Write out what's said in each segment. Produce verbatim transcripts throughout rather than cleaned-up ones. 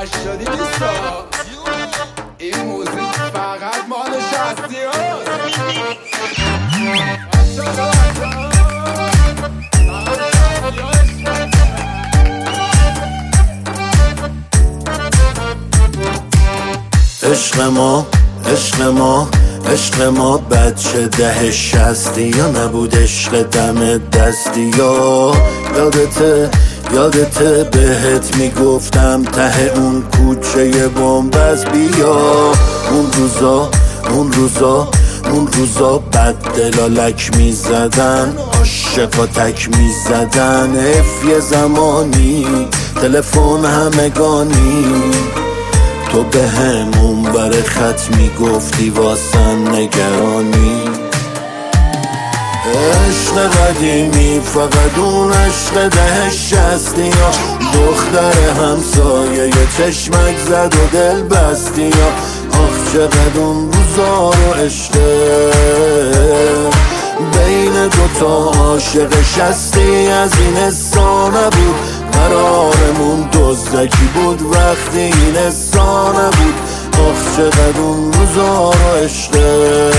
هشتادی نیستا این موزیک فقط مال شستی هست. عشق ما عشق ما عشق ما بچه ده شستی یا نبود عشق دم دستی یا یادته یادته بهت میگفتم ته اون کوچه بنبست بیا. اون روزا اون روزا اون روزا بد دلالک میزدن عاشقا تک میزدن اف یه زمانی تلفن همگانی تو به همون بر خط میگفتی واسم نگرانی. عشق قدیمی فقط اون عشق ده شستی یا دختر همسایه یه چشمک زد و دل بستی یا آخ چقدر اون روزا رو عشقه بین دوتا عاشق شستی از این حسا نبود قرارمون دزدکی بود وقتی این حسا نبود آخ چقدر اون روزا رو عشقه.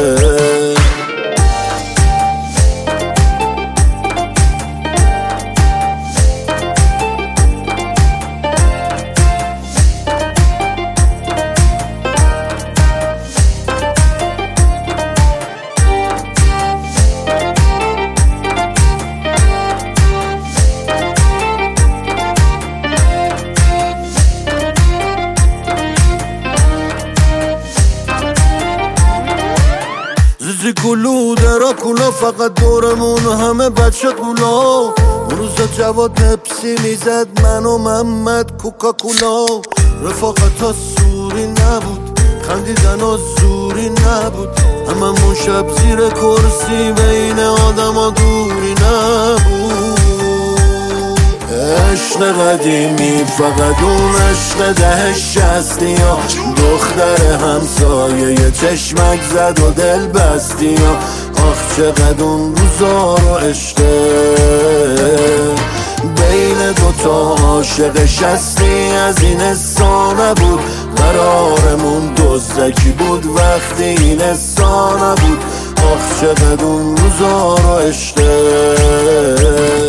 زیزی کلو دراکولا فقط دورمون همه بچه کولا. اون روزا جواد پپسی میزد من و محمد کوکاکولا. رفاقت ها سوری نبود خندیدن ها زوری نبود هممون شب زیر کرسی بین آدم ها دوری نبود. عشق قدیمی فقط اون عشق ده شستی یا دختر همسایه یه چشمک زد و دل بستی یا آخ چقدر اون روزا رو عشقه بین دوتا عاشق شستی از این حسا نبود قرارمون دزدکی بود وقتی این حسا نبود آخ چقدر اون روزا رو عشقه.